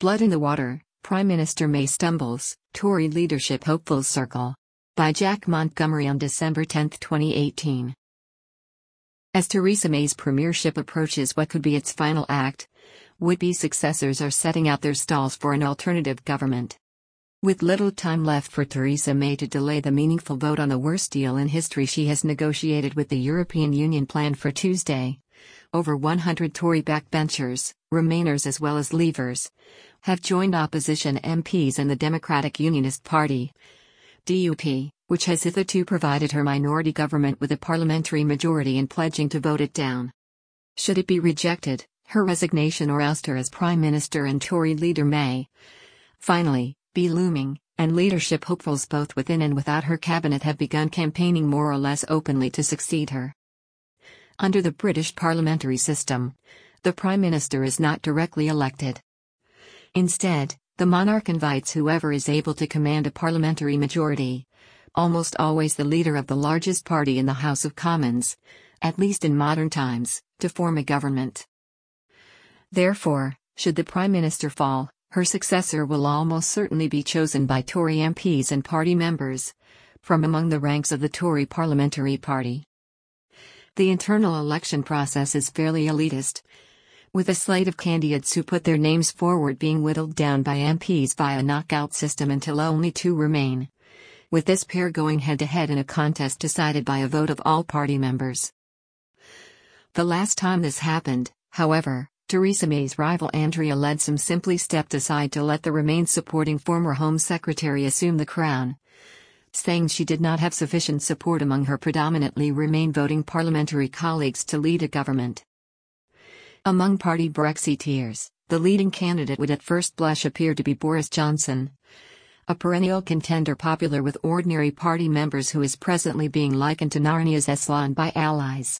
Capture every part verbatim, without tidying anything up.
Blood in the Water, Prime Minister May Stumbles, Tory Leadership Hopefuls Circle. By Jack Montgomery on December tenth twenty eighteen. As Theresa May's premiership approaches what could be its final act, would-be successors are setting out their stalls for an alternative government. With little time left for Theresa May to delay the meaningful vote on the worst deal in history she has negotiated with the European Union planned for Tuesday, over one hundred Tory backbenchers, Remainers as well as Leavers, have joined opposition M Ps in the Democratic Unionist Party, D U P, which has hitherto provided her minority government with a parliamentary majority in pledging to vote it down. Should it be rejected, her resignation or ouster as Prime Minister and Tory leader may, finally, be looming, and leadership hopefuls both within and without her cabinet have begun campaigning more or less openly to succeed her. Under the British parliamentary system, the Prime Minister is not directly elected. Instead, the monarch invites whoever is able to command a parliamentary majority, almost always the leader of the largest party in the House of Commons, at least in modern times, to form a government. Therefore, should the Prime Minister fall, her successor will almost certainly be chosen by Tory M Ps and party members, from among the ranks of the Tory parliamentary party. The internal election process is fairly elitist, with a slate of candidates who put their names forward being whittled down by M Ps via a knockout system until only two remain, with this pair going head-to-head in a contest decided by a vote of all party members. The last time this happened, however, Theresa May's rival Andrea Leadsom simply stepped aside to let the Remain supporting former Home Secretary assume the crown, saying she did not have sufficient support among her predominantly Remain voting parliamentary colleagues to lead a government. Among party Brexiteers, the leading candidate would at first blush appear to be Boris Johnson, a perennial contender popular with ordinary party members who is presently being likened to Narnia's Aslan by allies.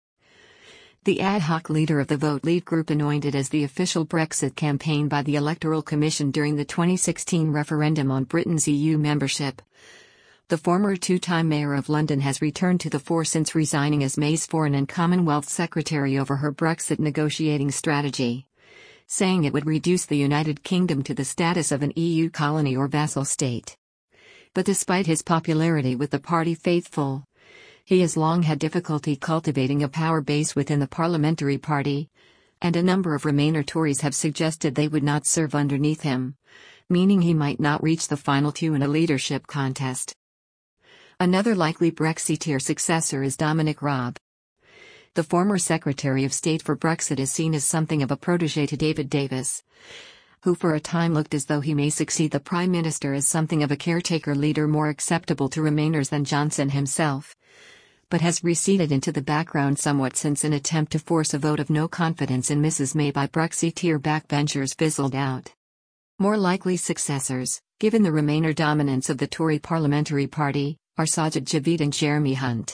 The ad hoc leader of the Vote Leave group anointed as the official Brexit campaign by the Electoral Commission during the twenty sixteen referendum on Britain's E U membership. The former two-time mayor of London has returned to the fore since resigning as May's Foreign and Commonwealth Secretary over her Brexit negotiating strategy, saying it would reduce the United Kingdom to the status of an E U colony or vassal state. But despite his popularity with the party faithful, he has long had difficulty cultivating a power base within the parliamentary party, and a number of Remainer Tories have suggested they would not serve underneath him, meaning he might not reach the final two in a leadership contest. Another likely Brexiteer successor is Dominic Raab. The former Secretary of State for Brexit is seen as something of a protégé to David Davis, who for a time looked as though he may succeed the Prime Minister as something of a caretaker leader more acceptable to Remainers than Johnson himself, but has receded into the background somewhat since an attempt to force a vote of no confidence in Missus May by Brexiteer backbenchers fizzled out. More likely successors, given the Remainer dominance of the Tory parliamentary party, are Sajid Javid and Jeremy Hunt.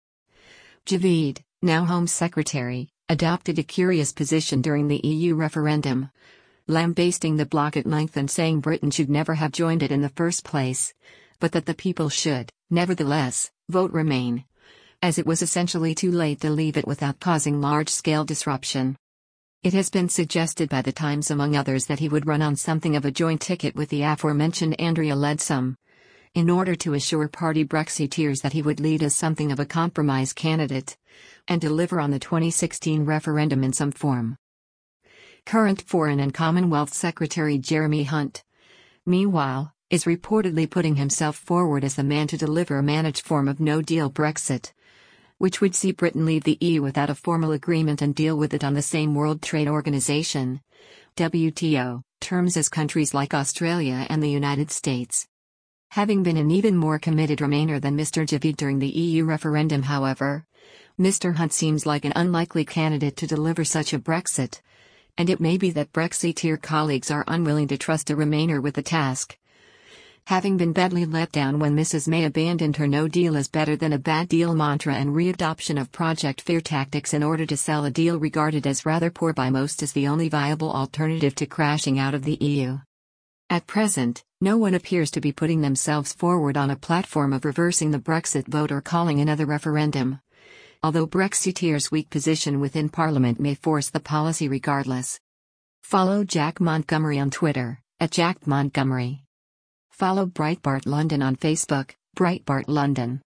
Javid, now Home Secretary, adopted a curious position during the E U referendum, lambasting the bloc at length and saying Britain should never have joined it in the first place, but that the people should, nevertheless, vote Remain, as it was essentially too late to leave it without causing large-scale disruption. It has been suggested by The Times among others that he would run on something of a joint ticket with the aforementioned Andrea Leadsom, in order to assure party Brexiteers that he would lead as something of a compromise candidate, and deliver on the twenty sixteen referendum in some form. Current Foreign and Commonwealth Secretary Jeremy Hunt, meanwhile, is reportedly putting himself forward as the man to deliver a managed form of no-deal Brexit, which would see Britain leave the E U without a formal agreement and deal with it on the same World Trade Organization, W T O, terms as countries like Australia and the United States. Having been an even more committed Remainer than Mister Javid during the E U referendum, however, Mister Hunt seems like an unlikely candidate to deliver such a Brexit, and it may be that Brexiteer colleagues are unwilling to trust a Remainer with the task. Having been badly let down when Missus May abandoned her no deal is better than a bad deal mantra and readoption of Project Fear tactics in order to sell a deal regarded as rather poor by most as the only viable alternative to crashing out of the E U. At present, no one appears to be putting themselves forward on a platform of reversing the Brexit vote or calling another referendum, although Brexiteers' weak position within Parliament may force the policy regardless. Follow Jack Montgomery on Twitter, at Jack Montgomery. Follow Breitbart London on Facebook, Breitbart London.